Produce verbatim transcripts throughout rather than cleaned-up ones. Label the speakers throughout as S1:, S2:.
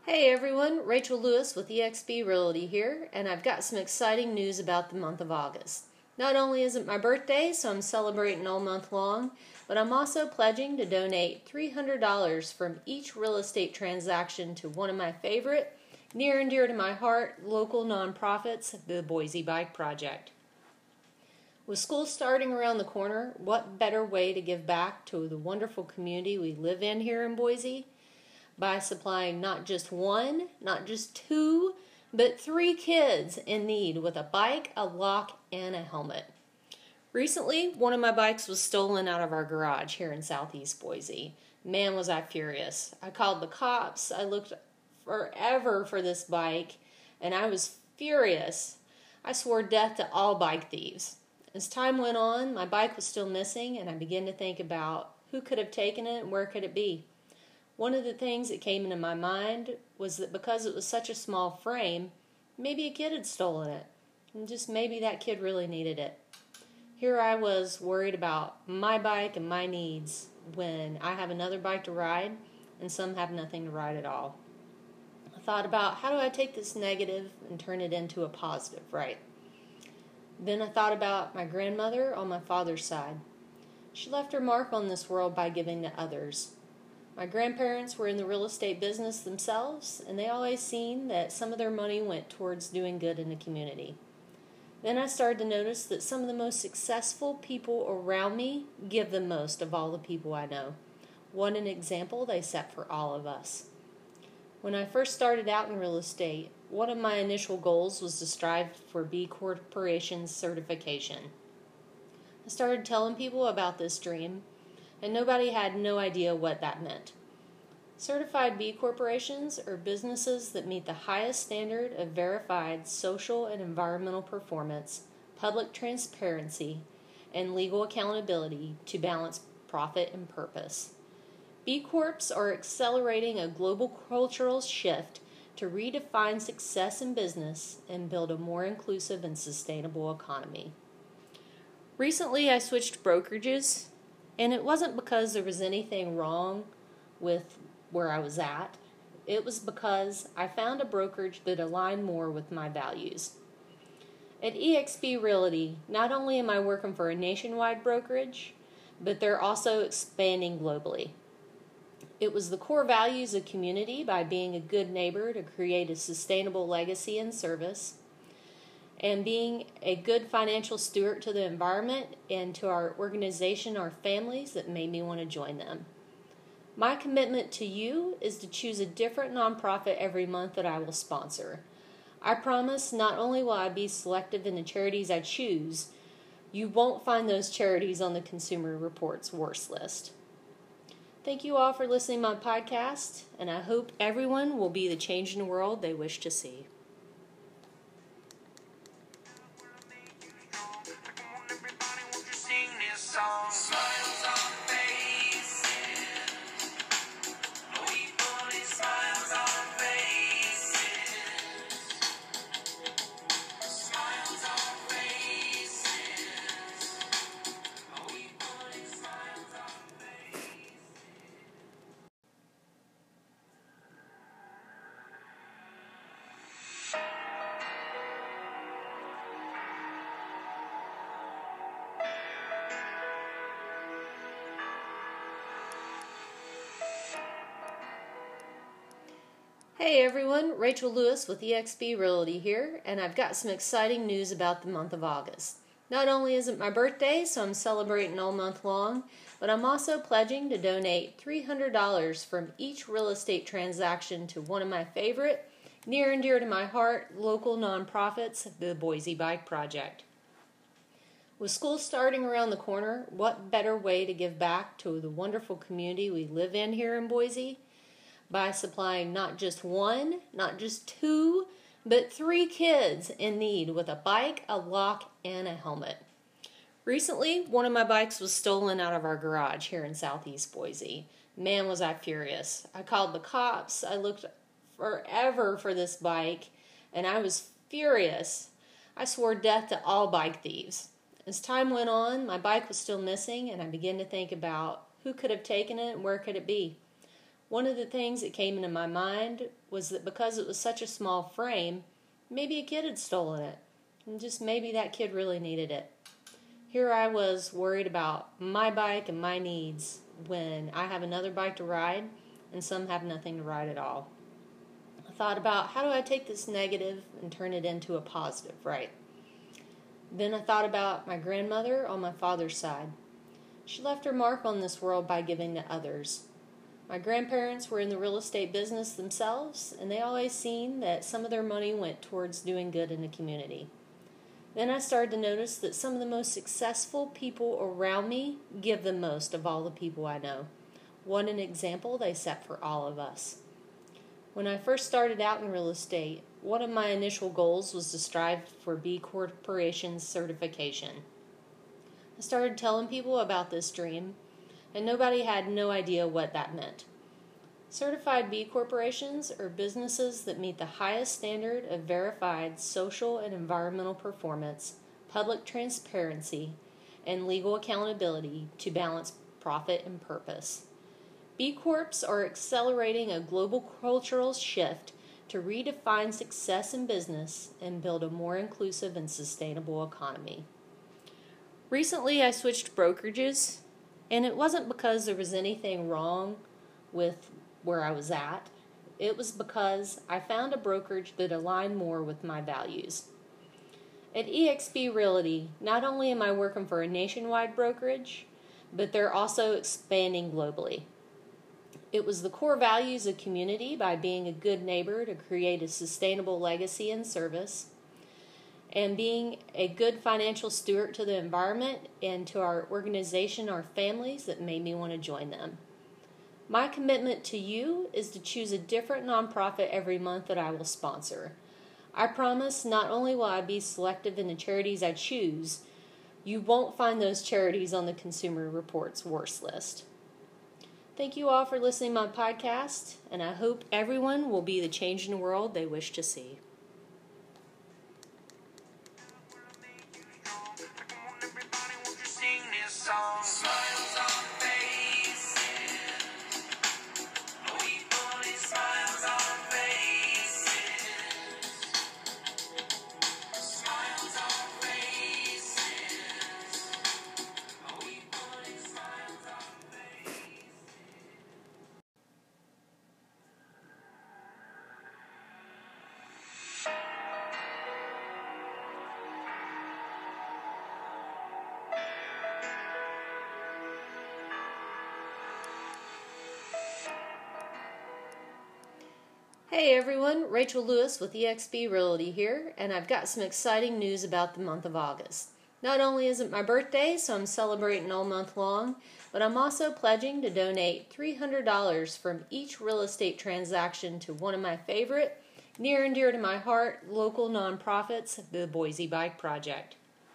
S1: Hey everyone, Rachel Lewis with E X P Realty here, and I've got some exciting news about the month of August. Not only is it my birthday, so I'm celebrating all month long, but I'm also pledging to donate three hundred dollars from each real estate transaction to one of my favorite, near and dear to my heart, local nonprofits, the Boise Bike Project. With school starting around the corner, what better way to give back to the wonderful community we live in here in Boise? By supplying not just one, not just two, but three kids in need with a bike, a lock, and a helmet. Recently, one of my bikes was stolen out of our garage here in southeast Boise. Man, was I furious. I called the cops. I looked forever for this bike, and I was furious. I swore death to all bike thieves. As time went on, my bike was still missing, and I began to think about who could have taken it and where could it be. One of the things that came into my mind was that because it was such a small frame, maybe a kid had stolen it, and just maybe that kid really needed it. Here I was worried about my bike and my needs when I have another bike to ride and some have nothing to ride at all. I thought about how do I take this negative and turn it into a positive, right? Then I thought about my grandmother on my father's side. She left her mark on this world by giving to others. My grandparents were in the real estate business themselves, and they always seen that some of their money went towards doing good in the community. Then I started to notice that some of the most successful people around me give the most of all the people I know. What an example they set for all of us. When I first started out in real estate, one of my initial goals was to strive for B Corporation certification. I started telling people about this dream, and nobody had no idea what that meant. Certified B Corporations are businesses that meet the highest standard of verified social and environmental performance, public transparency, and legal accountability to balance profit and purpose. B Corps are accelerating a global cultural shift to redefine success in business and build a more inclusive and sustainable economy. Recently, I switched brokerages. And it wasn't because there was anything wrong with where I was at. It was because I found a brokerage that aligned more with my values. At E X P Realty, not only am I working for a nationwide brokerage, but they're also expanding globally. It was the core values of community by being a good neighbor to create a sustainable legacy and service, and being a good financial steward to the environment and to our organization, our families, that made me want to join them. My commitment to you is to choose a different nonprofit every month that I will sponsor. I promise not only will I be selective in the charities I choose, you won't find those charities on the Consumer Reports worst list. Thank you all for listening to my podcast, and I hope everyone will be the change in the world they wish to see.
S2: Smiles on faces. We put smiles on faces. Smiles on faces. We put smiles on faces.
S1: Hey everyone, Rachel Lewis with E X P Realty here, and I've got some exciting news about the month of August. Not only is it my birthday, so I'm celebrating all month long, but I'm also pledging to donate three hundred dollars from each real estate transaction to one of my favorite, near and dear to my heart, local nonprofits, the Boise Bike Project. With school starting around the corner, what better way to give back to the wonderful community we live in here in Boise? By supplying not just one, not just two, but three kids in need with a bike, a lock, and a helmet. Recently, one of my bikes was stolen out of our garage here in southeast Boise. Man, was I furious. I called the cops. I looked forever for this bike, and I was furious. I swore death to all bike thieves. As time went on, my bike was still missing, and I began to think about who could have taken it and where could it be. One of the things that came into my mind was that because it was such a small frame, maybe a kid had stolen it. And just maybe that kid really needed it. Here I was worried about my bike and my needs when I have another bike to ride and some have nothing to ride at all. I thought about how do I take this negative and turn it into a positive, right? Then I thought about my grandmother on my father's side. She left her mark on this world by giving to others. My grandparents were in the real estate business themselves, and they always seen that some of their money went towards doing good in the community. Then I started to notice that some of the most successful people around me give the most of all the people I know. What an example they set for all of us. When I first started out in real estate, one of my initial goals was to strive for B Corporation certification. I started telling people about this dream, and nobody had no idea what that meant. Certified B Corporations are businesses that meet the highest standard of verified social and environmental performance, public transparency, and legal accountability to balance profit and purpose. B Corps are accelerating a global cultural shift to redefine success in business and build a more inclusive and sustainable economy. Recently, I switched brokerages, and it wasn't because there was anything wrong with where I was at. It was because I found a brokerage that aligned more with my values. At E X P Realty, not only am I working for a nationwide brokerage, but they're also expanding globally. It was the core values of community by being a good neighbor to create a sustainable legacy and service, and being a good financial steward to the environment and to our organization, our families, that made me want to join them. My commitment to you is to choose a different nonprofit every month that I will sponsor. I promise not only will I be selective in the charities I choose, you won't find those charities on the Consumer Reports worst list. Thank you all for listening to my podcast, and I hope everyone will be the change in the world they wish to see.
S2: Come on, everybody, won't you sing this song? Smiles on faces. We put smiles on faces. Smiles on faces. We put smiles on faces.
S1: Hey everyone, Rachel Lewis with E X P Realty here, and I've got some exciting news about the month of August. Not only is it my birthday, so I'm celebrating all month long, but I'm also pledging to donate three hundred dollars from each real estate transaction to one of my favorite, near and dear to my heart, local nonprofits, the Boise Bike Project.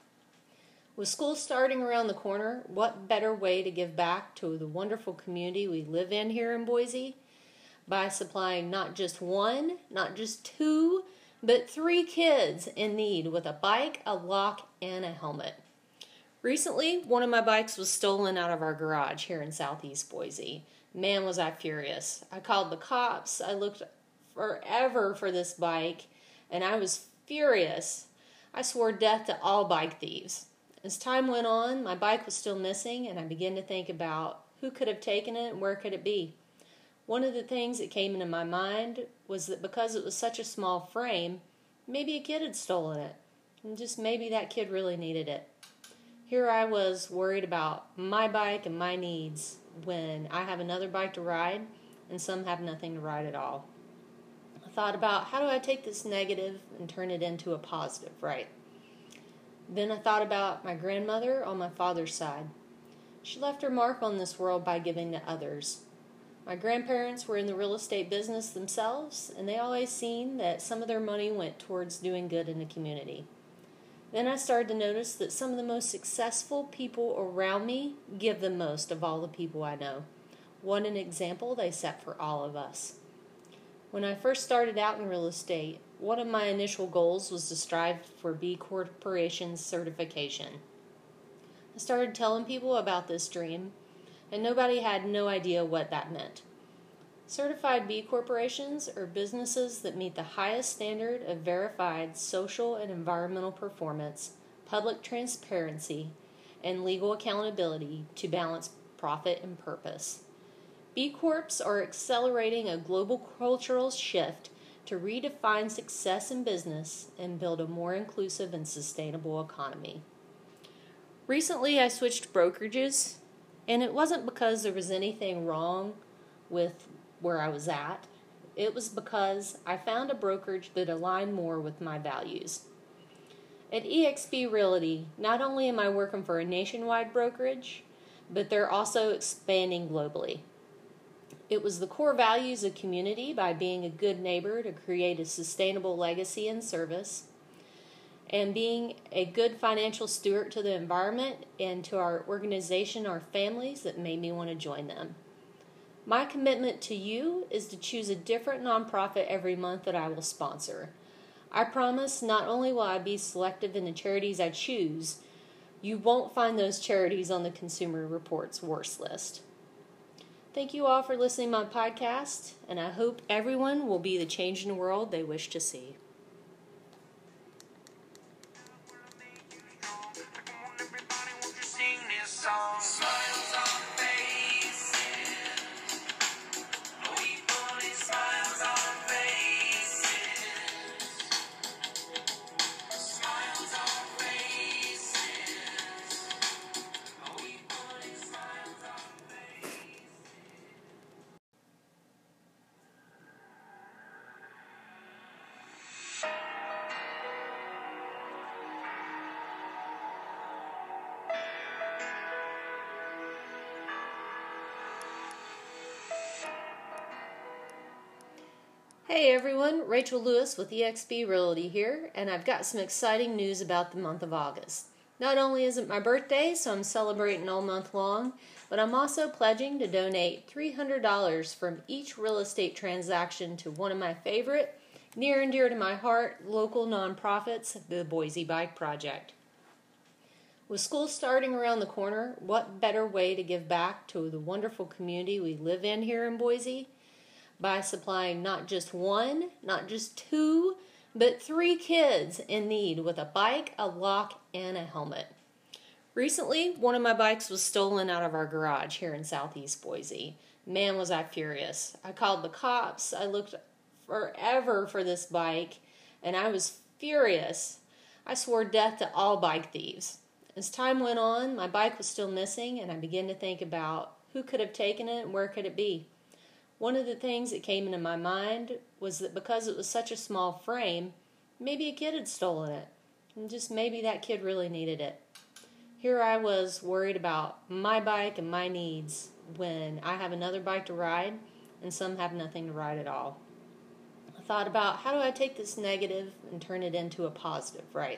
S1: With school starting around the corner, what better way to give back to the wonderful community we live in here in Boise? By supplying not just one, not just two, but three kids in need with a bike, a lock, and a helmet. Recently, one of my bikes was stolen out of our garage here in southeast Boise. Man, was I furious. I called the cops. I looked forever for this bike, and I was furious. I swore death to all bike thieves. As time went on, my bike was still missing, and I began to think about who could have taken it and where could it be. One of the things that came into my mind was that because it was such a small frame, maybe a kid had stolen it. And just maybe that kid really needed it. Here I was worried about my bike and my needs when I have another bike to ride and some have nothing to ride at all. I thought about how do I take this negative and turn it into a positive, right? Then I thought about my grandmother on my father's side. She left her mark on this world by giving to others. My grandparents were in the real estate business themselves, and they always seen that some of their money went towards doing good in the community. Then I started to notice that some of the most successful people around me give the most of all the people I know. What an example they set for all of us. When I first started out in real estate, one of my initial goals was to strive for B Corporation certification. I started telling people about this dream, and nobody had no idea what that meant. Certified B corporations are businesses that meet the highest standard of verified social and environmental performance, public transparency, and legal accountability to balance profit and purpose. B Corps are accelerating a global cultural shift to redefine success in business and build a more inclusive and sustainable economy. Recently, I switched brokerages, and it wasn't because there was anything wrong with where I was at. It was because I found a brokerage that aligned more with my values. At E X P Realty, not only am I working for a nationwide brokerage, but they're also expanding globally. It was the core values of community by being a good neighbor to create a sustainable legacy and service, and being a good financial steward to the environment and to our organization, our families, that made me want to join them. My commitment to you is to choose a different nonprofit every month that I will sponsor. I promise not only will I be selective in the charities I choose, you won't find those charities on the Consumer Reports worst list. Thank you all for listening to my podcast, and I hope everyone will be the change in the world they wish to see.
S2: Come on, everybody, won't you sing this song? Smiles on faces. We put in smiles on faces. Smiles on faces. We put in smiles on faces.
S1: Hey everyone, Rachel Lewis with E X P Realty here, and I've got some exciting news about the month of August. Not only is it my birthday, so I'm celebrating all month long, but I'm also pledging to donate three hundred dollars from each real estate transaction to one of my favorite, near and dear to my heart, local nonprofits, the Boise Bike Project. With school starting around the corner, what better way to give back to the wonderful community we live in here in Boise? By supplying not just one, not just two, but three kids in need with a bike, a lock, and a helmet. Recently, one of my bikes was stolen out of our garage here in southeast Boise. Man, was I furious. I called the cops. I looked forever for this bike, and I was furious. I swore death to all bike thieves. As time went on, my bike was still missing, and I began to think about who could have taken it and where could it be. One of the things that came into my mind was that because it was such a small frame, maybe a kid had stolen it. And just maybe that kid really needed it. Here I was worried about my bike and my needs when I have another bike to ride and some have nothing to ride at all. I thought about how do I take this negative and turn it into a positive, right?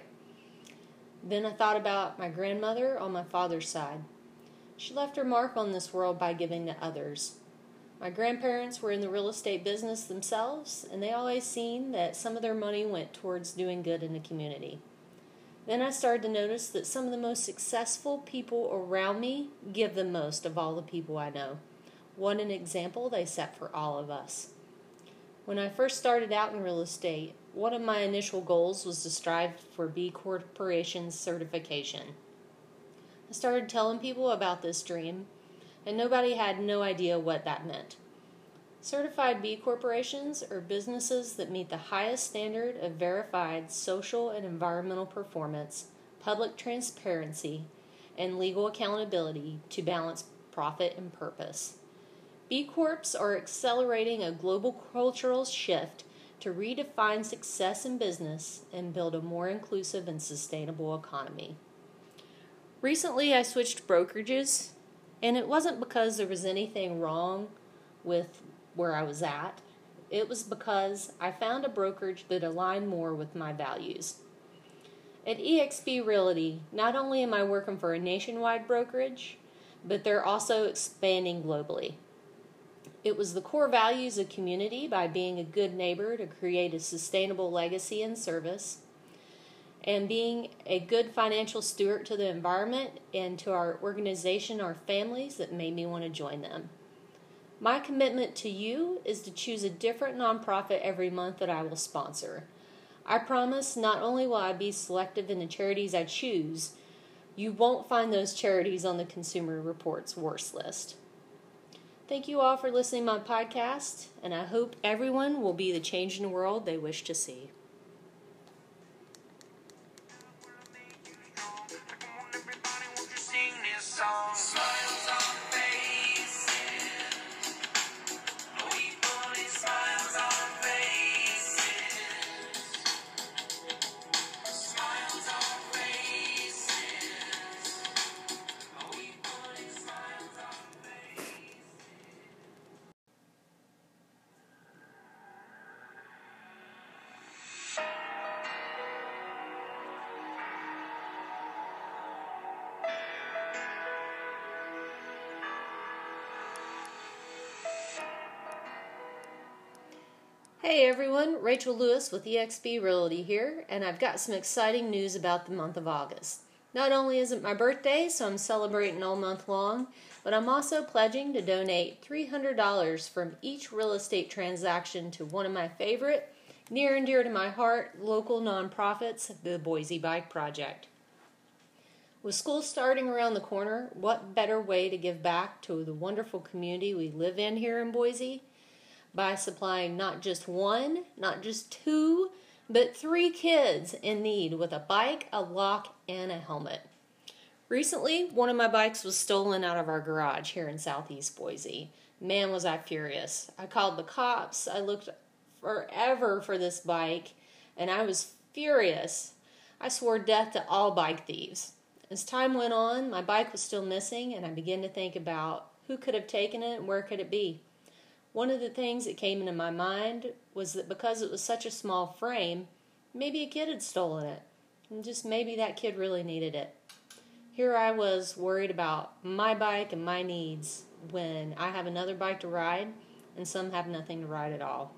S1: Then I thought about my grandmother on my father's side. She left her mark on this world by giving to others. My grandparents were in the real estate business themselves, and they always seen that some of their money went towards doing good in the community. Then I started to notice that some of the most successful people around me give the most of all the people I know. What an example they set for all of us. When I first started out in real estate, one of my initial goals was to strive for B Corporation certification. I started telling people about this dream, and nobody had no idea what that meant. Certified B corporations are businesses that meet the highest standard of verified social and environmental performance, public transparency, and legal accountability to balance profit and purpose. B Corps are accelerating a global cultural shift to redefine success in business and build a more inclusive and sustainable economy. Recently, I switched brokerages, and it wasn't because there was anything wrong with where I was at. It was because I found a brokerage that aligned more with my values. At E X P Realty, not only am I working for a nationwide brokerage, but they're also expanding globally. It was the core values of community by being a good neighbor to create a sustainable legacy and service, and being a good financial steward to the environment and to our organization, our families, that made me want to join them. My commitment to you is to choose a different nonprofit every month that I will sponsor. I promise not only will I be selective in the charities I choose, you won't find those charities on the Consumer Reports worst list. Thank you all for listening to my podcast, and I hope everyone will be the change in the world they wish to see.
S2: Come on, everybody, won't you sing this song? Smiles on faces. We put smiles on faces. Smiles on faces. We put smiles on faces.
S1: Hey everyone, Rachel Lewis with E X P Realty here, and I've got some exciting news about the month of August. Not only is it my birthday, so I'm celebrating all month long, but I'm also pledging to donate three hundred dollars from each real estate transaction to one of my favorite, near and dear to my heart, local nonprofits, the Boise Bike Project. With school starting around the corner, what better way to give back to the wonderful community we live in here in Boise? By supplying not just one, not just two, but three kids in need with a bike, a lock, and a helmet. Recently, one of my bikes was stolen out of our garage here in southeast Boise. Man, was I furious. I called the cops. I looked forever for this bike, and I was furious. I swore death to all bike thieves. As time went on, my bike was still missing, and I began to think about who could have taken it and where could it be. One of the things that came into my mind was that because it was such a small frame, maybe a kid had stolen it. And just maybe that kid really needed it. Here I was worried about my bike and my needs when I have another bike to ride and some have nothing to ride at all.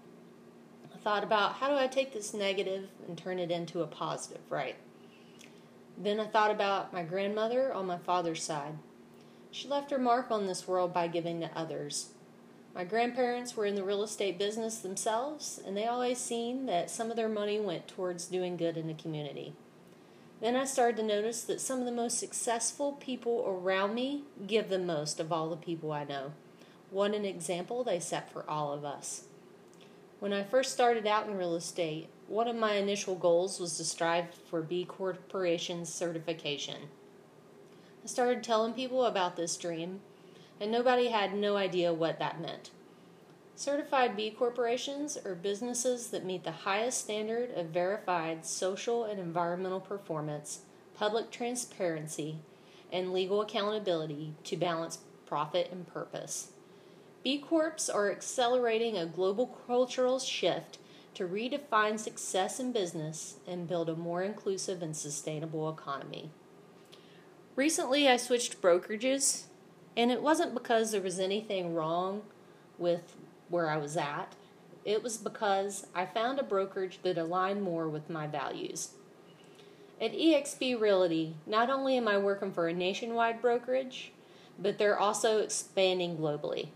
S1: I thought about how do I take this negative and turn it into a positive, right? Then I thought about my grandmother on my father's side. She left her mark on this world by giving to others. My grandparents were in the real estate business themselves, and they always seen that some of their money went towards doing good in the community. Then I started to notice that some of the most successful people around me give the most of all the people I know. What an example they set for all of us. When I first started out in real estate, one of my initial goals was to strive for B Corporation certification. I started telling people about this dream, and nobody had no idea what that meant. Certified B Corporations are businesses that meet the highest standard of verified social and environmental performance, public transparency, and legal accountability to balance profit and purpose. B Corps are accelerating a global cultural shift to redefine success in business and build a more inclusive and sustainable economy. Recently, I switched brokerages, and it wasn't because there was anything wrong with where I was at. It was because I found a brokerage that aligned more with my values. At E X P Realty, not only am I working for a nationwide brokerage, but they're also expanding globally.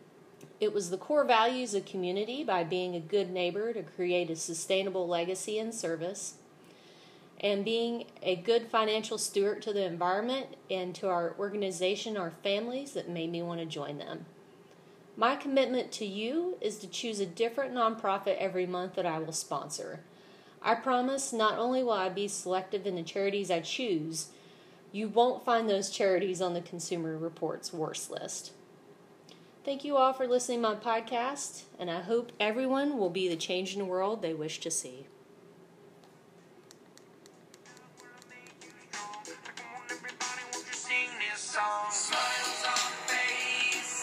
S1: It was the core values of community by being a good neighbor to create a sustainable legacy and service, and being a good financial steward to the environment and to our organization, our families, that made me want to join them. My commitment to you is to choose a different nonprofit every month that I will sponsor. I promise not only will I be selective in the charities I choose, you won't find those charities on the Consumer Reports worst list. Thank you all for listening to my podcast, and I hope everyone will be the change in the world they wish to see.
S2: Come on, everybody, won't you sing this song? Smiles on faces.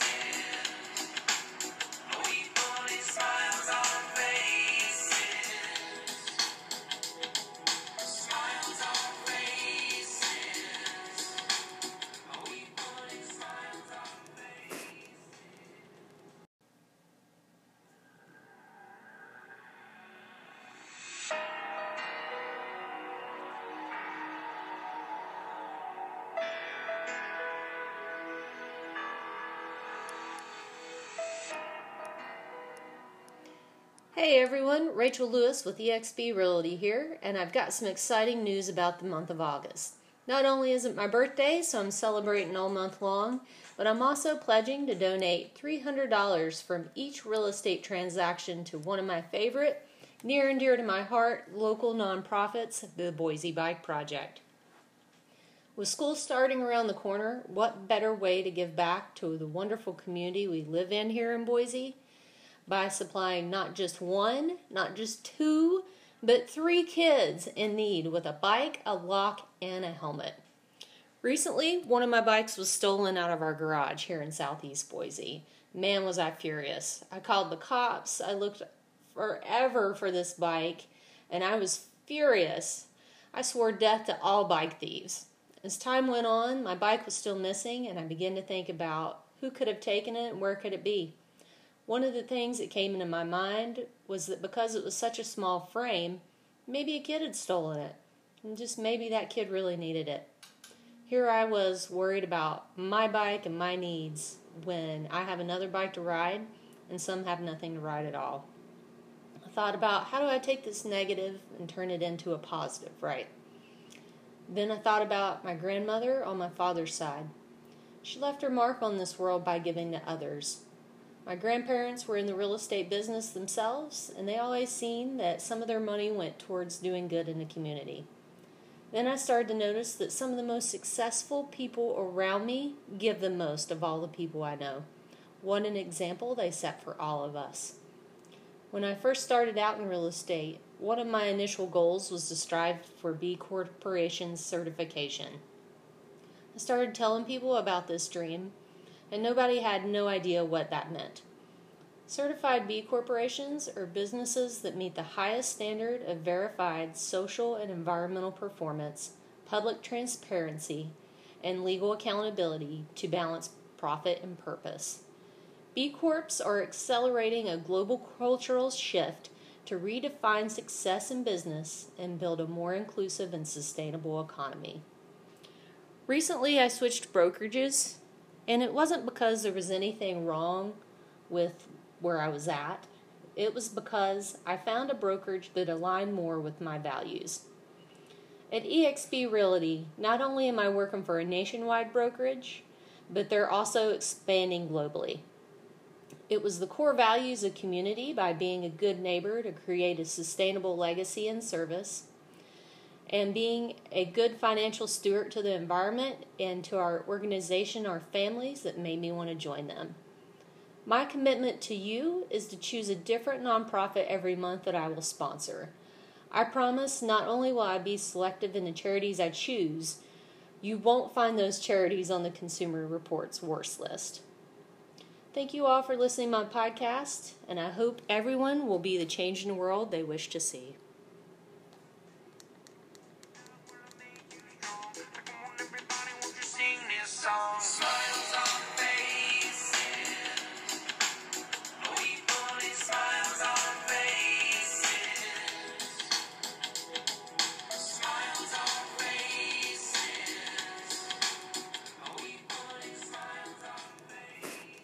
S2: We put smiles on faces. Smiles on faces. We put smiles on faces.
S1: Hey everyone, Rachel Lewis with E X P Realty here, and I've got some exciting news about the month of August. Not only is it my birthday, so I'm celebrating all month long, but I'm also pledging to donate three hundred dollars from each real estate transaction to one of my favorite, near and dear to my heart, local nonprofits, the Boise Bike Project. With school starting around the corner, what better way to give back to the wonderful community we live in here in Boise? By supplying not just one, not just two, but three kids in need with a bike, a lock, and a helmet. Recently, one of my bikes was stolen out of our garage here in southeast Boise. Man, was I furious. I called the cops. I looked forever for this bike, and I was furious. I swore death to all bike thieves. As time went on, my bike was still missing, and I began to think about who could have taken it and where could it be. One of the things that came into my mind was that because it was such a small frame, maybe a kid had stolen it. And just maybe that kid really needed it. Here I was worried about my bike and my needs when I have another bike to ride and some have nothing to ride at all. I thought about how do I take this negative and turn it into a positive, right? Then I thought about my grandmother on my father's side. She left her mark on this world by giving to others. My grandparents were in the real estate business themselves, and they always seen that some of their money went towards doing good in the community. Then I started to notice that some of the most successful people around me give the most of all the people I know. What an example they set for all of us. When I first started out in real estate, one of my initial goals was to strive for B Corporation certification. I started telling people about this dream, and nobody had no idea what that meant. Certified B Corporations are businesses that meet the highest standard of verified social and environmental performance, public transparency, and legal accountability to balance profit and purpose. B Corps are accelerating a global cultural shift to redefine success in business and build a more inclusive and sustainable economy. Recently, I switched brokerages. And it wasn't because there was anything wrong with where I was at. It was because I found a brokerage that aligned more with my values. At E X P Realty, not only am I working for a nationwide brokerage, but they're also expanding globally. It was the core values of community by being a good neighbor to create a sustainable legacy and service, and being a good financial steward to the environment and to our organization, our families, that made me want to join them. My commitment to you is to choose a different nonprofit every month that I will sponsor. I promise not only will I be selective in the charities I choose, you won't find those charities on the Consumer Reports worst list. Thank you all for listening to my podcast, and I hope everyone will be the change in the world they wish to see.
S2: Smiles on faces. We put in smiles on faces. Smiles on faces. We put in smiles on faces.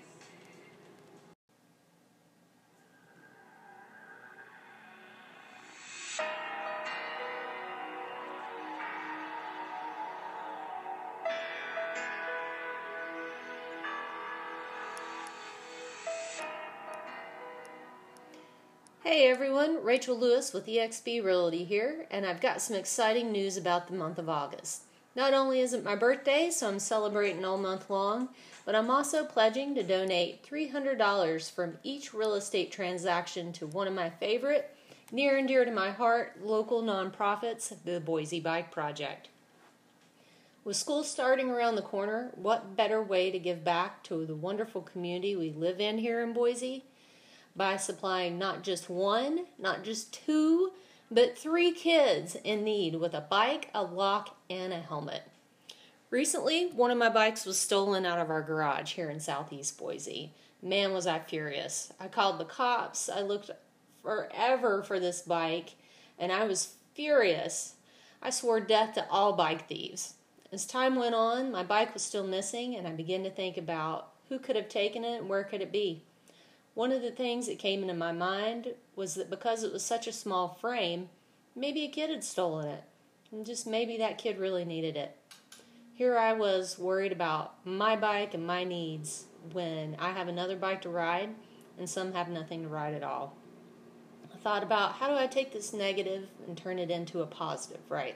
S1: Hey everyone, Rachel Lewis with E X P Realty here, and I've got some exciting news about the month of August. Not only is it my birthday, so I'm celebrating all month long, but I'm also pledging to donate three hundred dollars from each real estate transaction to one of my favorite, near and dear to my heart, local nonprofits, the Boise Bike Project. With school starting around the corner, what better way to give back to the wonderful community we live in here in Boise? By supplying not just one, not just two, but three kids in need with a bike, a lock, and a helmet. Recently, one of my bikes was stolen out of our garage here in southeast Boise. Man, was I furious. I called the cops. I looked forever for this bike, and I was furious. I swore death to all bike thieves. As time went on, my bike was still missing, and I began to think about who could have taken it and where could it be. One of the things that came into my mind was that because it was such a small frame, maybe a kid had stolen it, and just maybe that kid really needed it. Here I was worried about my bike and my needs when I have another bike to ride and some have nothing to ride at all. I thought about, how do I take this negative and turn it into a positive, right?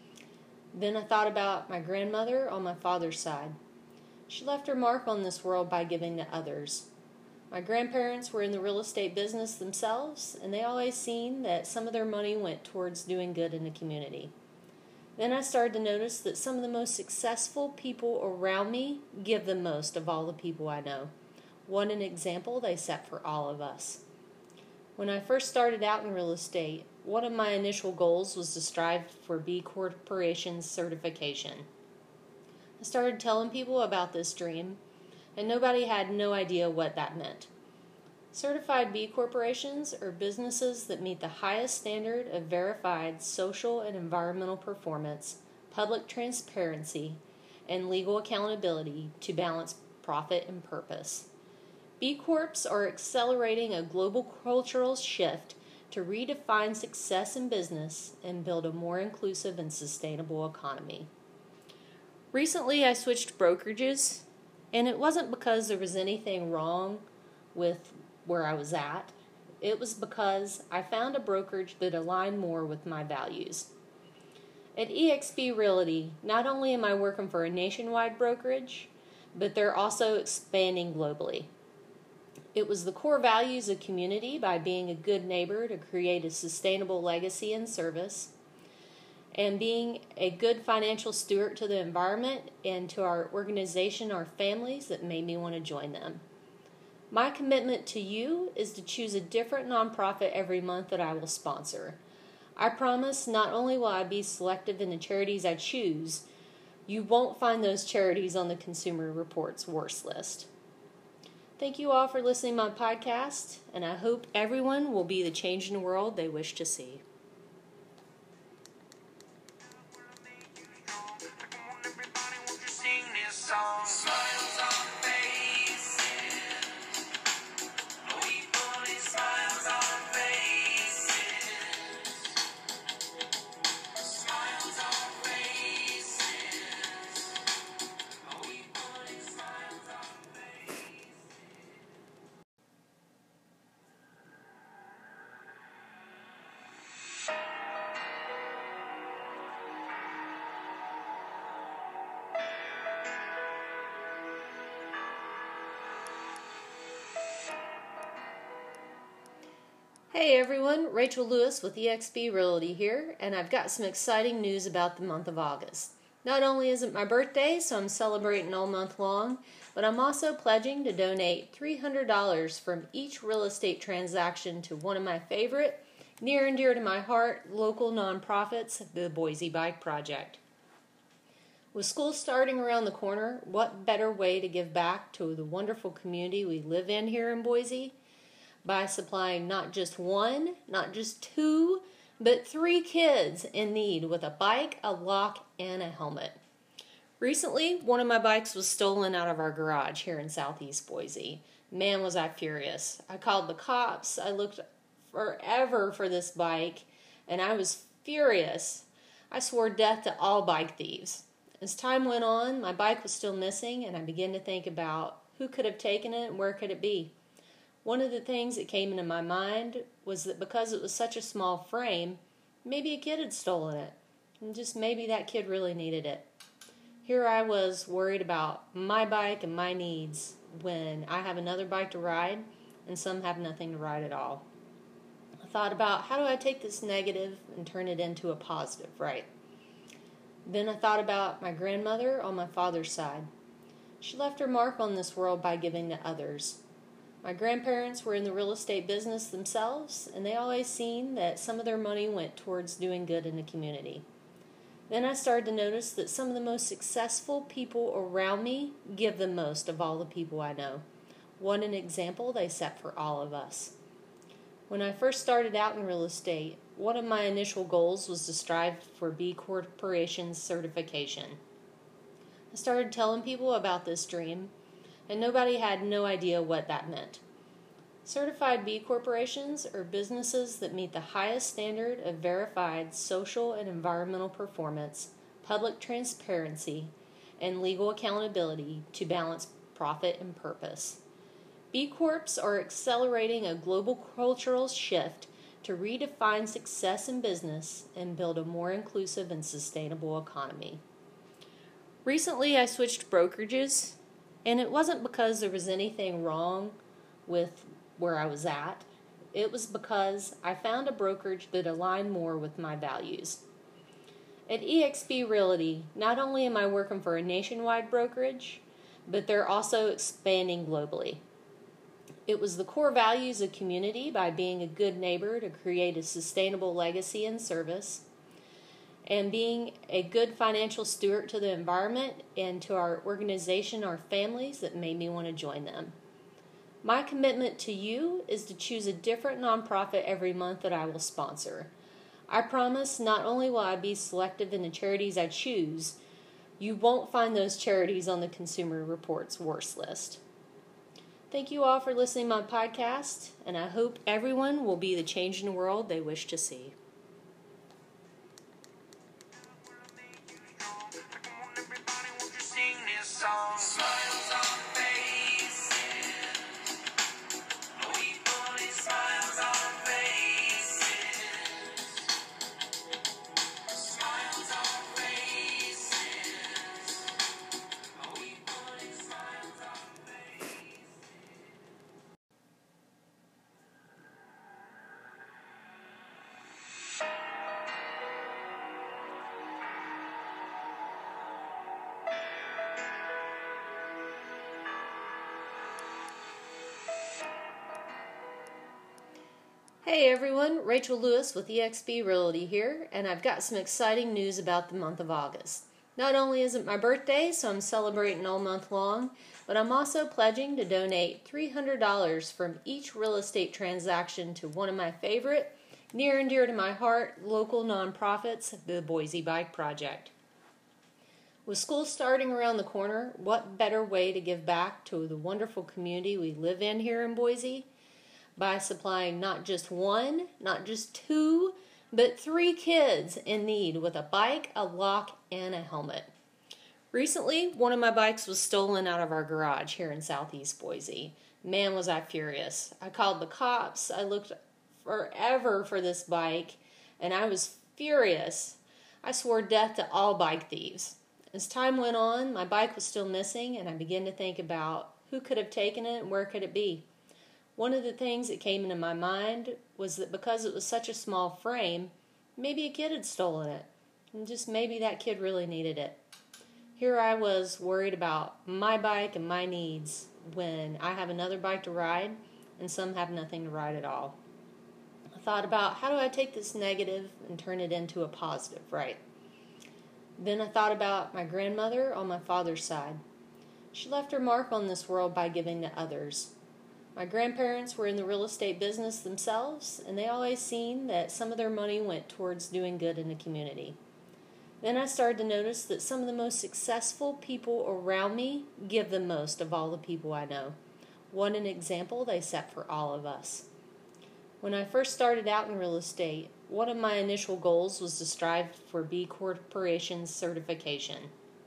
S1: Then I thought about my grandmother on my father's side. She left her mark on this world by giving to others. My grandparents were in the real estate business themselves, and they always seen that some of their money went towards doing good in the community. Then I started to notice that some of the most successful people around me give the most of all the people I know. What an example they set for all of us. When I first started out in real estate, one of my initial goals was to strive for B Corporation certification. I started telling people about this dream, and nobody had no idea what that meant. Certified B corporations are businesses that meet the highest standard of verified social and environmental performance, public transparency, and legal accountability to balance profit and purpose. B Corps are accelerating a global cultural shift to redefine success in business and build a more inclusive and sustainable economy. Recently, I switched brokerages, and it wasn't because there was anything wrong with where I was at. It was because I found a brokerage that aligned more with my values. At E X P Realty, not only am I working for a nationwide brokerage, but they're also expanding globally. It was the core values of community by being a good neighbor to create a sustainable legacy and service, and being a good financial steward to the environment and to our organization, our families, that made me want to join them. My commitment to you is to choose a different nonprofit every month that I will sponsor. I promise not only will I be selective in the charities I choose, you won't find those charities on the Consumer Reports worst list. Thank you all for listening to my podcast, and I hope everyone will be the change in the world they wish to see.
S2: Come on, everybody, won't you sing this song? Smiles on faces. We put smiles on faces. Smiles on faces. We put smiles on faces.
S1: Hey everyone, Rachel Lewis with E X P Realty here, and I've got some exciting news about the month of August. Not only is it my birthday, so I'm celebrating all month long, but I'm also pledging to donate three hundred dollars from each real estate transaction to one of my favorite, near and dear to my heart, local nonprofits, the Boise Bike Project. With school starting around the corner, what better way to give back to the wonderful community we live in here in Boise? By supplying not just one, not just two, but three kids in need with a bike, a lock, and a helmet. Recently, one of my bikes was stolen out of our garage here in southeast Boise. Man, was I furious. I called the cops. I looked forever for this bike, and I was furious. I swore death to all bike thieves. As time went on, my bike was still missing, and I began to think about who could have taken it and where could it be. One of the things that came into my mind was that because it was such a small frame, maybe a kid had stolen it, and just maybe that kid really needed it. Here I was worried about my bike and my needs when I have another bike to ride and some have nothing to ride at all. I thought about, how do I take this negative and turn it into a positive, right? Then I thought about my grandmother on my father's side. She left her mark on this world by giving to others. My grandparents were in the real estate business themselves, and they always seen that some of their money went towards doing good in the community. Then I started to notice that some of the most successful people around me give the most of all the people I know. What an example they set for all of us. When I first started out in real estate, one of my initial goals was to strive for B Corporation certification. I started telling people about this dream, and nobody had no idea what that meant. Certified B corporations are businesses that meet the highest standard of verified social and environmental performance, public transparency, and legal accountability to balance profit and purpose. B Corps are accelerating a global cultural shift to redefine success in business and build a more inclusive and sustainable economy. Recently, I switched brokerages, and it wasn't because there was anything wrong with where I was at. It was because I found a brokerage that aligned more with my values. At E X P Realty, not only am I working for a nationwide brokerage, but they're also expanding globally. It was the core values of community by being a good neighbor to create a sustainable legacy and service, and being a good financial steward to the environment and to our organization, our families, that made me want to join them. My commitment to you is to choose a different nonprofit every month that I will sponsor. I promise not only will I be selective in the charities I choose, you won't find those charities on the Consumer Reports worst list. Thank you all for listening to my podcast, and I hope everyone will be the change in the world they wish to see.
S2: Come on, everybody, won't you sing this song? Smiles on faces. We put smiles on faces. Smiles on faces. We put smiles on faces.
S1: Hey everyone, Rachel Lewis with E X P Realty here, and I've got some exciting news about the month of August. Not only is it my birthday, so I'm celebrating all month long, but I'm also pledging to donate three hundred dollars from each real estate transaction to one of my favorite, near and dear to my heart, local nonprofits, the Boise Bike Project. With school starting around the corner, what better way to give back to the wonderful community we live in here in Boise? By supplying not just one, not just two, but three kids in need with a bike, a lock, and a helmet. Recently, one of my bikes was stolen out of our garage here in southeast Boise. Man, was I furious. I called the cops. I looked forever for this bike, and I was furious. I swore death to all bike thieves. As time went on, my bike was still missing, and I began to think about who could have taken it and where could it be. One of the things that came into my mind was that because it was such a small frame, maybe a kid had stolen it. And just maybe that kid really needed it. Here I was worried about my bike and my needs when I have another bike to ride and some have nothing to ride at all. I thought about how do I take this negative and turn it into a positive, right? Then I thought about my grandmother on my father's side. She left her mark on this world by giving to others. My grandparents were in the real estate business themselves, and they always seen that some of their money went towards doing good in the community. Then I started to notice that some of the most successful people around me give the most of all the people I know. What an example they set for all of us. When I first started out in real estate, one of my initial goals was to strive for B Corporation certification.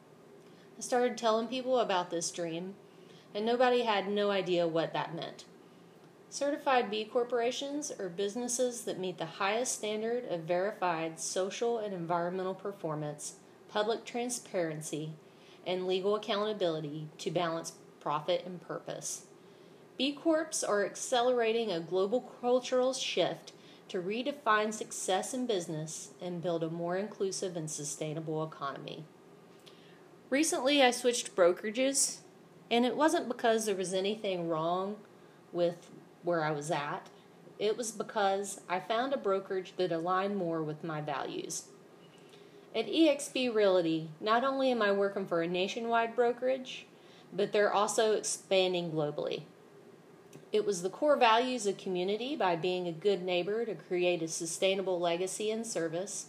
S1: I started telling people about this dream, and nobody had no idea what that meant. Certified B corporations are businesses that meet the highest standard of verified social and environmental performance, public transparency, and legal accountability to balance profit and purpose. B Corps are accelerating a global cultural shift to redefine success in business and build a more inclusive and sustainable economy. Recently, I switched brokerages, and it wasn't because there was anything wrong with where I was at. It was because I found a brokerage that aligned more with my values. At E X P Realty, not only am I working for a nationwide brokerage, but they're also expanding globally. It was the core values of community by being a good neighbor to create a sustainable legacy and service,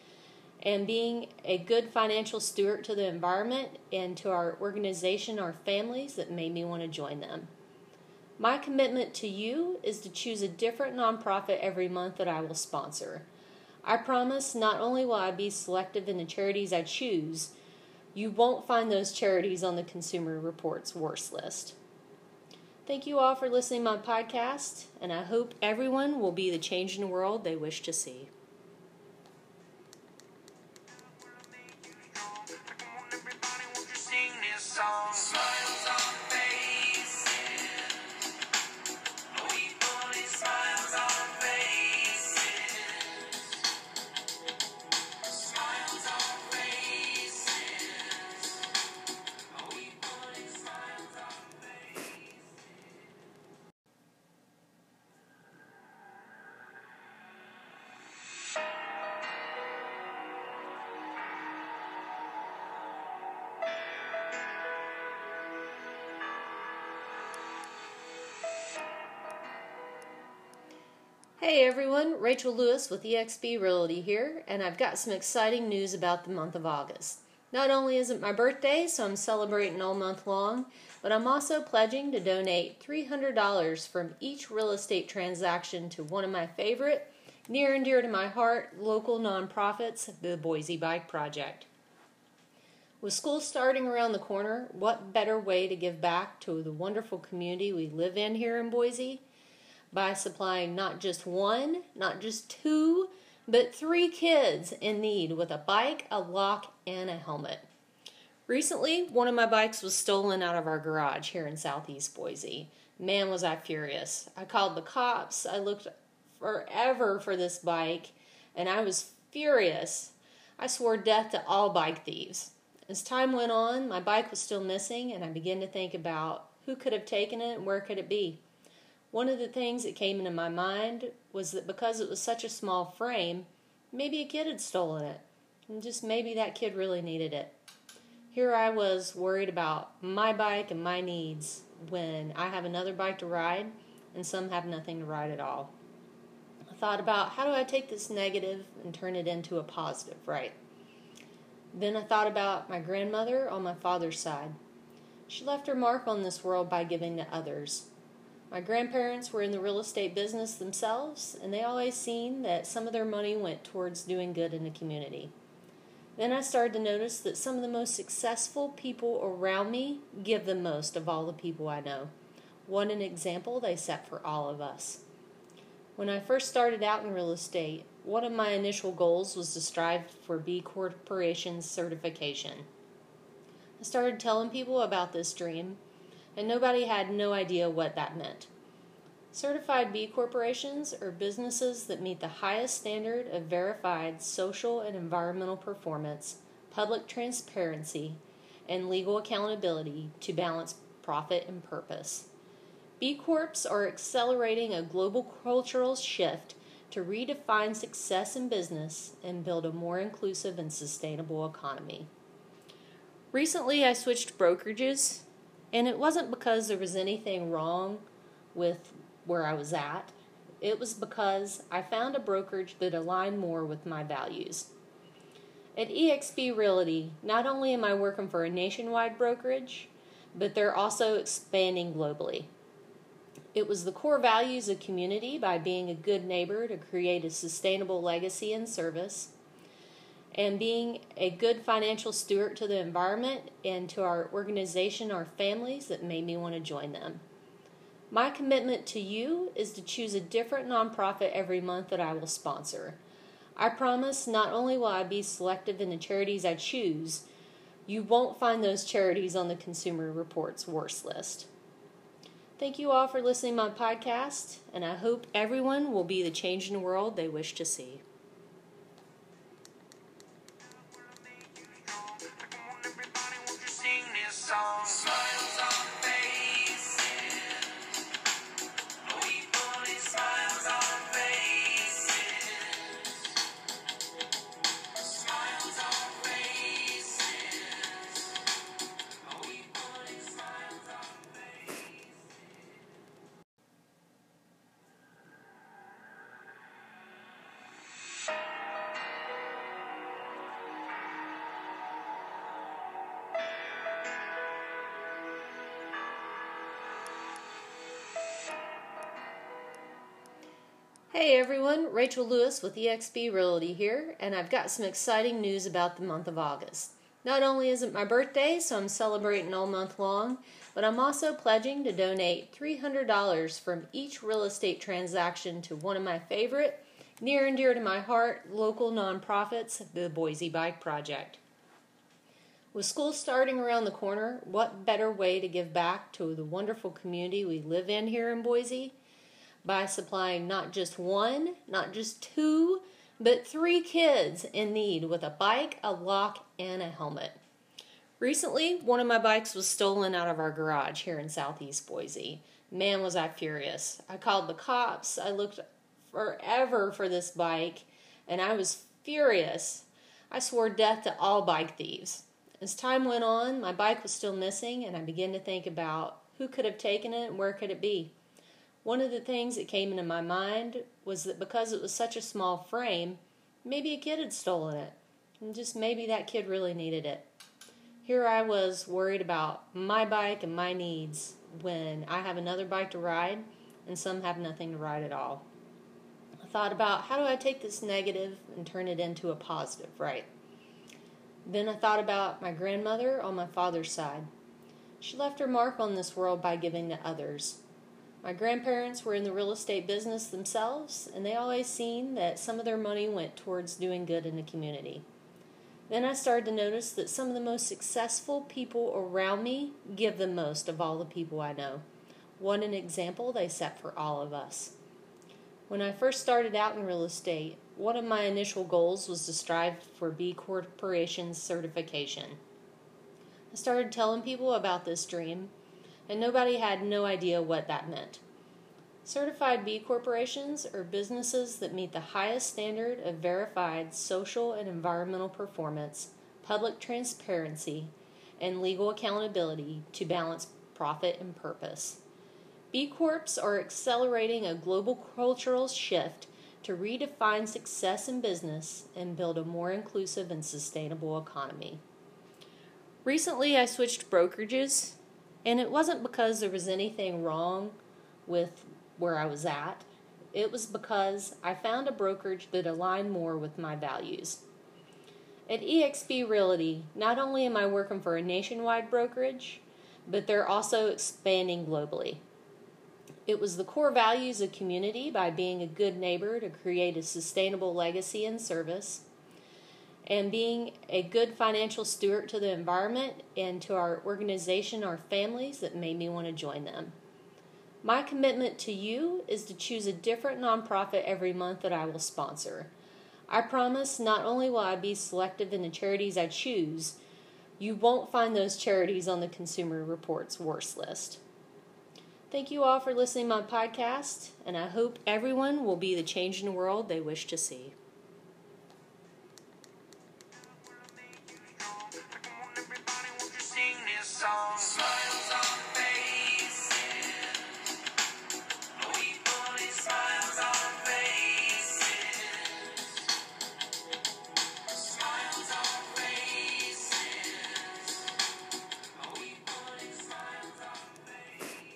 S1: and being a good financial steward to the environment and to our organization, our families, that made me want to join them. My commitment to you is to choose a different nonprofit every month that I will sponsor. I promise not only will I be selective in the charities I choose, you won't find those charities on the Consumer Reports worst list. Thank you all for listening to my podcast, and I hope everyone will be the change in the world they wish to see.
S2: Come on, everybody, won't you sing this song? Smiles on faces. We put in smiles on faces. Smiles on faces. We put in smiles on faces.
S1: Hey everyone, Rachel Lewis with E X P Realty here, and I've got some exciting news about the month of August. Not only is it my birthday, so I'm celebrating all month long, but I'm also pledging to donate three hundred dollars from each real estate transaction to one of my favorite, near and dear to my heart, local nonprofits, the Boise Bike Project. With school starting around the corner, what better way to give back to the wonderful community we live in here in Boise? By supplying not just one, not just two, but three kids in need with a bike, a lock, and a helmet. Recently, one of my bikes was stolen out of our garage here in southeast Boise. Man, was I furious. I called the cops. I looked forever for this bike, and I was furious. I swore death to all bike thieves. As time went on, my bike was still missing, and I began to think about who could have taken it and where could it be. One of the things that came into my mind was that because it was such a small frame, maybe a kid had stolen it. And just maybe that kid really needed it. Here I was worried about my bike and my needs when I have another bike to ride and some have nothing to ride at all. I thought about how do I take this negative and turn it into a positive, right? Then I thought about my grandmother on my father's side. She left her mark on this world by giving to others. My grandparents were in the real estate business themselves, and they always seen that some of their money went towards doing good in the community. Then I started to notice that some of the most successful people around me give the most of all the people I know. What an example they set for all of us. When I first started out in real estate, one of my initial goals was to strive for B Corporation certification. I started telling people about this dream, and nobody had no idea what that meant. Certified B Corporations are businesses that meet the highest standard of verified social and environmental performance, public transparency, and legal accountability to balance profit and purpose. B Corps are accelerating a global cultural shift to redefine success in business and build a more inclusive and sustainable economy. Recently, I switched brokerages. And it wasn't because there was anything wrong with where I was at. It was because I found a brokerage that aligned more with my values. At E X P Realty, not only am I working for a nationwide brokerage, but they're also expanding globally. It was the core values of community by being a good neighbor to create a sustainable legacy and service, and being a good financial steward to the environment and to our organization, our families, that made me want to join them. My commitment to you is to choose a different nonprofit every month that I will sponsor. I promise not only will I be selective in the charities I choose, you won't find those charities on the Consumer Reports worst list. Thank you all for listening to my podcast, and I hope everyone will be the change in the world they wish to see.
S2: Come on, everybody, won't you sing this song? Smiles on faces. We put in smiles on faces. Smiles on faces. We put in smiles on faces.
S1: Hey everyone, Rachel Lewis with E X P Realty here, and I've got some exciting news about the month of August. Not only is it my birthday, so I'm celebrating all month long, but I'm also pledging to donate three hundred dollars from each real estate transaction to one of my favorite, near and dear to my heart, local nonprofits, the Boise Bike Project. With school starting around the corner, what better way to give back to the wonderful community we live in here in Boise? By supplying not just one, not just two, but three kids in need with a bike, a lock, and a helmet. Recently, one of my bikes was stolen out of our garage here in southeast Boise. Man, was I furious. I called the cops. I looked forever for this bike, and I was furious. I swore death to all bike thieves. As time went on, my bike was still missing, and I began to think about who could have taken it and where could it be. One of the things that came into my mind was that because it was such a small frame, maybe a kid had stolen it, and just maybe that kid really needed it. Here I was worried about my bike and my needs when I have another bike to ride and some have nothing to ride at all. I thought about how do I take this negative and turn it into a positive, right? Then I thought about my grandmother on my father's side. She left her mark on this world by giving to others. My grandparents were in the real estate business themselves, and they always seen that some of their money went towards doing good in the community. Then I started to notice that some of the most successful people around me give the most of all the people I know. What an example they set for all of us. When I first started out in real estate, one of my initial goals was to strive for B Corporation certification. I started telling people about this dream, and nobody had no idea what that meant. Certified B Corporations are businesses that meet the highest standard of verified social and environmental performance, public transparency, and legal accountability to balance profit and purpose. B Corps are accelerating a global cultural shift to redefine success in business and build a more inclusive and sustainable economy. Recently, I switched brokerages. And it wasn't because there was anything wrong with where I was at. It was because I found a brokerage that aligned more with my values. At E X P Realty, not only am I working for a nationwide brokerage, but they're also expanding globally. It was the core values of community by being a good neighbor to create a sustainable legacy and service, and being a good financial steward to the environment and to our organization, our families, that made me want to join them. My commitment to you is to choose a different nonprofit every month that I will sponsor. I promise not only will I be selective in the charities I choose, you won't find those charities on the Consumer Reports worst list. Thank you all for listening to my podcast, and I hope everyone will be the change in the world they wish to see.
S2: Smiles on faces. We put in smiles on faces. Smiles on faces. We put in smiles on faces.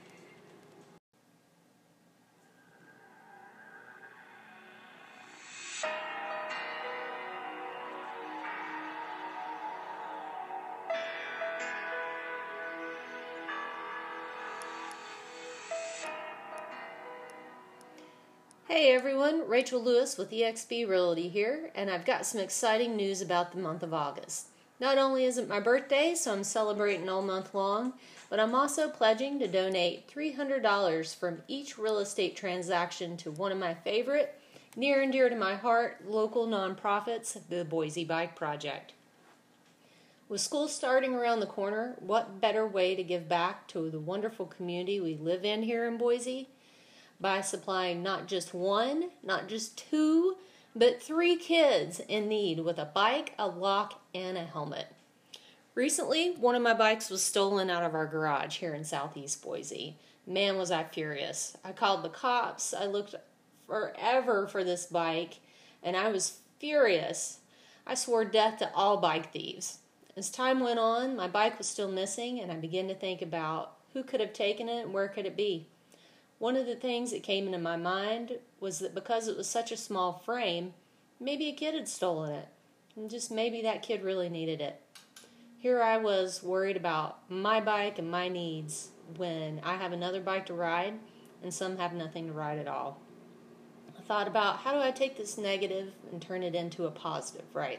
S1: Hey everyone, Rachel Lewis with E X P Realty here, and I've got some exciting news about the month of August. Not only is it my birthday, so I'm celebrating all month long, but I'm also pledging to donate three hundred dollars from each real estate transaction to one of my favorite, near and dear to my heart, local nonprofits, the Boise Bike Project. With school starting around the corner, what better way to give back to the wonderful community we live in here in Boise? By supplying not just one, not just two, but three kids in need with a bike, a lock, and a helmet. Recently, one of my bikes was stolen out of our garage here in southeast Boise. Man, was I furious. I called the cops. I looked forever for this bike, and I was furious. I swore death to all bike thieves. As time went on, my bike was still missing, and I began to think about who could have taken it and where could it be. One of the things that came into my mind was that because it was such a small frame, maybe a kid had stolen it, and just maybe that kid really needed it. Here I was worried about my bike and my needs when I have another bike to ride and some have nothing to ride at all. I thought about how do I take this negative and turn it into a positive, right?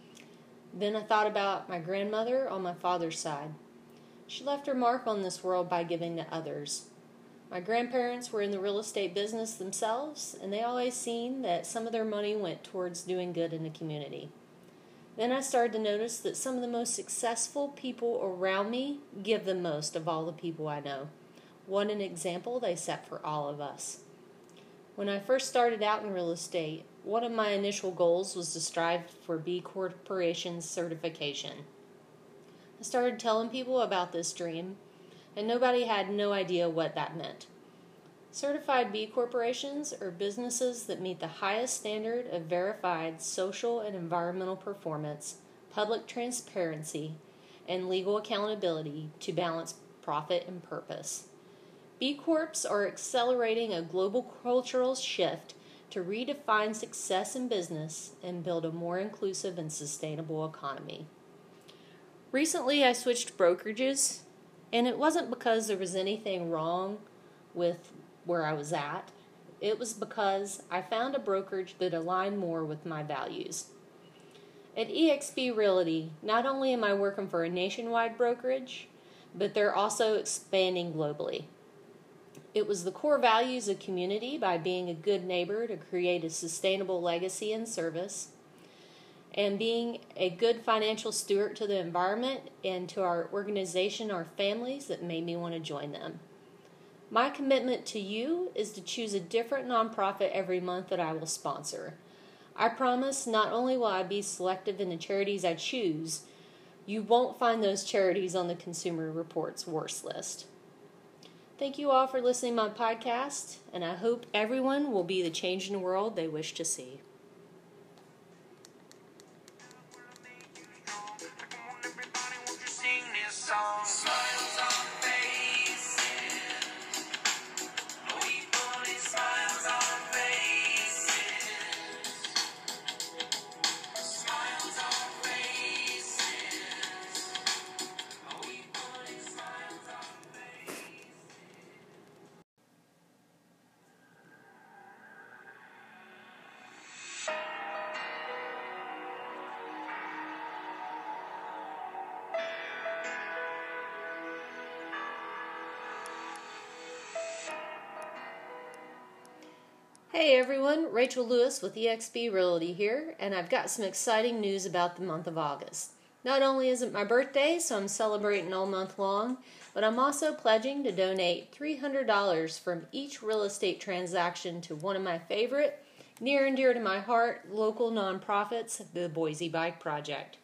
S1: Then I thought about my grandmother on my father's side. She left her mark on this world by giving to others. My grandparents were in the real estate business themselves, and they always seen that some of their money went towards doing good in the community. Then I started to notice that some of the most successful people around me give the most of all the people I know. What an example they set for all of us. When I first started out in real estate, one of my initial goals was to strive for B Corporation certification. I started telling people about this dream, and nobody had no idea what that meant. Certified B Corporations are businesses that meet the highest standard of verified social and environmental performance, public transparency, and legal accountability to balance profit and purpose. B Corps are accelerating a global cultural shift to redefine success in business and build a more inclusive and sustainable economy. Recently, I switched brokerages, and it wasn't because there was anything wrong with where I was at. It was because I found a brokerage that aligned more with my values. At E X P Realty, not only am I working for a nationwide brokerage, but they're also expanding globally. It was the core values of community by being a good neighbor to create a sustainable legacy and service, and being a good financial steward to the environment and to our organization, our families, that made me want to join them. My commitment to you is to choose a different nonprofit every month that I will sponsor. I promise not only will I be selective in the charities I choose, you won't find those charities on the Consumer Reports worst list. Thank you all for listening to my podcast, and I hope everyone will be the change in the world they wish to see.
S2: Come on, everybody, won't you sing this song? Smiles on faces. We put in smiles on faces. Smiles on faces. We put in smiles on faces.
S1: Hey everyone, Rachel Lewis with E X P Realty here, and I've got some exciting news about the month of August. Not only is it my birthday, so I'm celebrating all month long, but I'm also pledging to donate three hundred dollars from each real estate transaction to one of my favorite, near and dear to my heart, local nonprofits, the Boise Bike Project.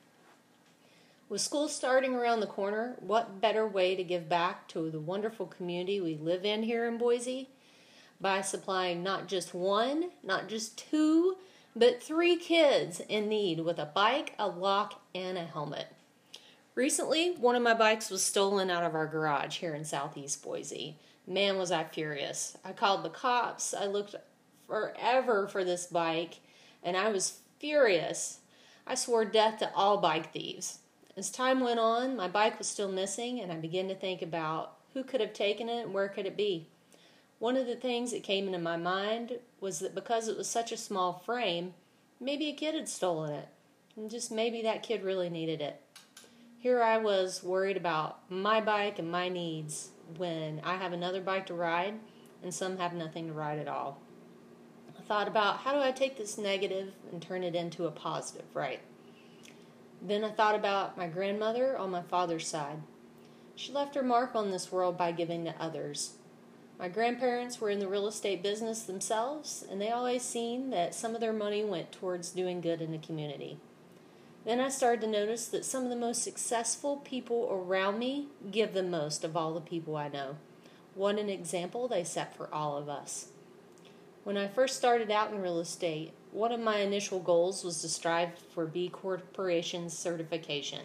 S1: With school starting around the corner, what better way to give back to the wonderful community we live in here in Boise? By supplying not just one, not just two, but three kids in need with a bike, a lock, and a helmet. Recently, one of my bikes was stolen out of our garage here in southeast Boise. Man, was I furious. I called the cops. I looked forever for this bike, and I was furious. I swore death to all bike thieves. As time went on, my bike was still missing, and I began to think about who could have taken it and where could it be. One of the things that came into my mind was that because it was such a small frame, maybe a kid had stolen it, and just maybe that kid really needed it. Here I was worried about my bike and my needs when I have another bike to ride and some have nothing to ride at all. I thought about how do I take this negative and turn it into a positive, right? Then I thought about my grandmother on my father's side. She left her mark on this world by giving to others. My grandparents were in the real estate business themselves, and they always seen that some of their money went towards doing good in the community. Then I started to notice that some of the most successful people around me give the most of all the people I know. What an example they set for all of us. When I first started out in real estate, one of my initial goals was to strive for B Corporation certification.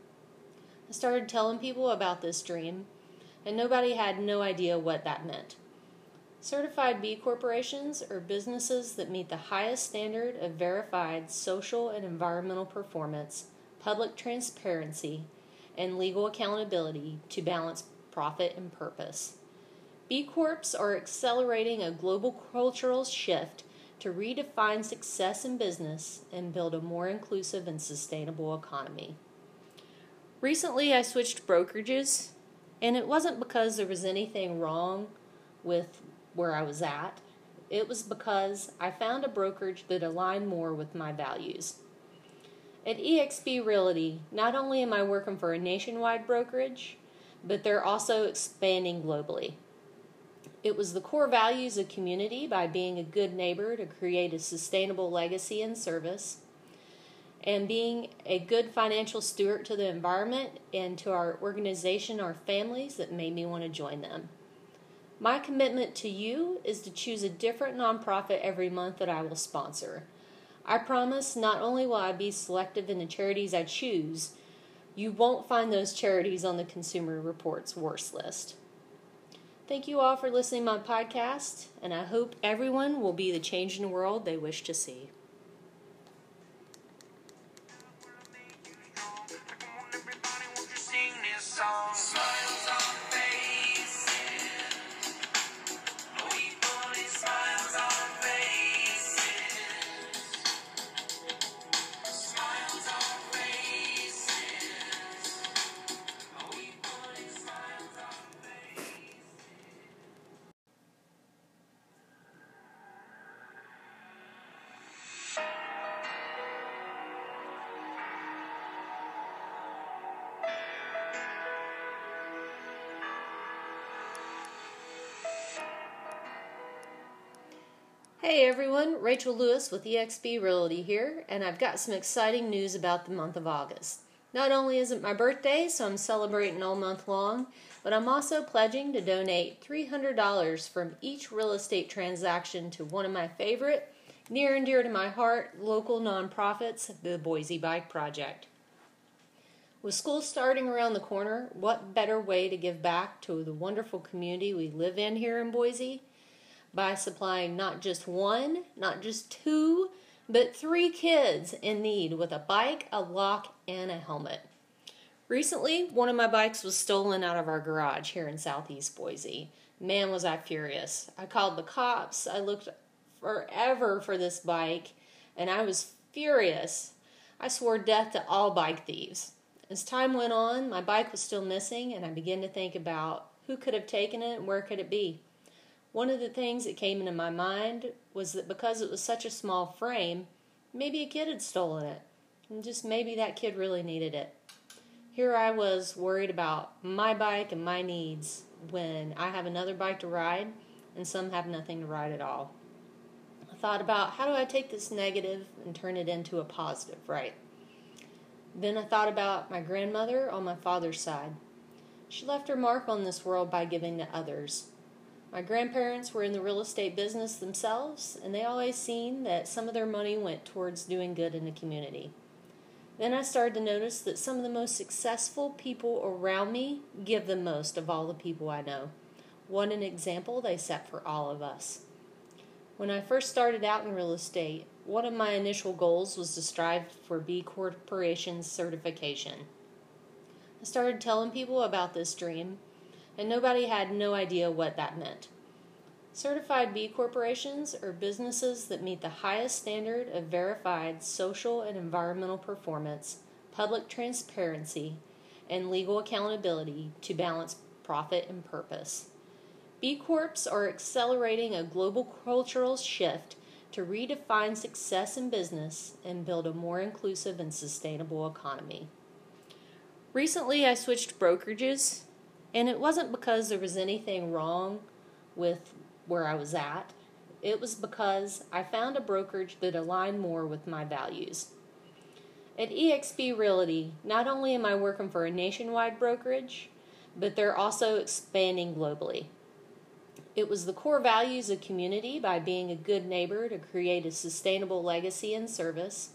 S1: I started telling people about this dream, and nobody had no idea what that meant. Certified B corporations are businesses that meet the highest standard of verified social and environmental performance, public transparency, and legal accountability to balance profit and purpose. B Corps are accelerating a global cultural shift to redefine success in business and build a more inclusive and sustainable economy. Recently, I switched brokerages, and it wasn't because there was anything wrong with where I was at. It was because I found a brokerage that aligned more with my values. At E X P Realty, not only am I working for a nationwide brokerage, but they're also expanding globally. It was the core values of community by being a good neighbor to create a sustainable legacy and service, and being a good financial steward to the environment and to our organization, our families, that made me want to join them. My commitment to you is to choose a different nonprofit every month that I will sponsor. I promise not only will I be selective in the charities I choose, you won't find those charities on the Consumer Reports worst list. Thank you all for listening to my podcast, and I hope everyone will be the change in the world they wish to see.
S2: Come on, everybody, won't you sing this song? Smiles on faces. We put smiles on faces. Smiles on faces. We put smiles on faces.
S1: Hey everyone, Rachel Lewis with E X P Realty here, and I've got some exciting news about the month of August. Not only is it my birthday, so I'm celebrating all month long, but I'm also pledging to donate three hundred dollars from each real estate transaction to one of my favorite, near and dear to my heart, local nonprofits, the Boise Bike Project. With school starting around the corner, what better way to give back to the wonderful community we live in here in Boise? By supplying not just one, not just two, but three kids in need with a bike, a lock, and a helmet. Recently, one of my bikes was stolen out of our garage here in southeast Boise. Man, was I furious. I called the cops. I looked forever for this bike, and I was furious. I swore death to all bike thieves. As time went on, my bike was still missing, and I began to think about who could have taken it and where could it be. One of the things that came into my mind was that because it was such a small frame, maybe a kid had stolen it. And just maybe that kid really needed it. Here I was worried about my bike and my needs when I have another bike to ride and some have nothing to ride at all. I thought about how do I take this negative and turn it into a positive, right? Then I thought about my grandmother on my father's side. She left her mark on this world by giving to others. My grandparents were in the real estate business themselves, and they always seen that some of their money went towards doing good in the community. Then I started to notice that some of the most successful people around me give the most of all the people I know. What an example they set for all of us. When I first started out in real estate, one of my initial goals was to strive for B Corporation certification. I started telling people about this dream, and nobody had no idea what that meant. Certified B corporations are businesses that meet the highest standard of verified social and environmental performance, public transparency, and legal accountability to balance profit and purpose. B Corps are accelerating a global cultural shift to redefine success in business and build a more inclusive and sustainable economy. Recently, I switched brokerages, and it wasn't because there was anything wrong with where I was at. It was because I found a brokerage that aligned more with my values. At E X P Realty, not only am I working for a nationwide brokerage, but they're also expanding globally. It was the core values of community by being a good neighbor to create a sustainable legacy and service,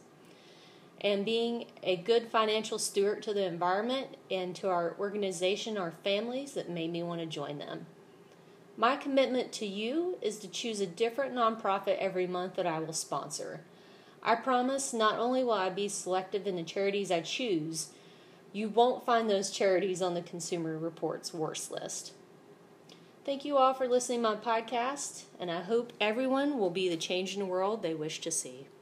S1: and being a good financial steward to the environment and to our organization, our families, that made me want to join them. My commitment to you is to choose a different nonprofit every month that I will sponsor. I promise not only will I be selective in the charities I choose, you won't find those charities on the Consumer Reports worst list. Thank you all for listening to my podcast, and I hope everyone will be the change in the world they wish to see.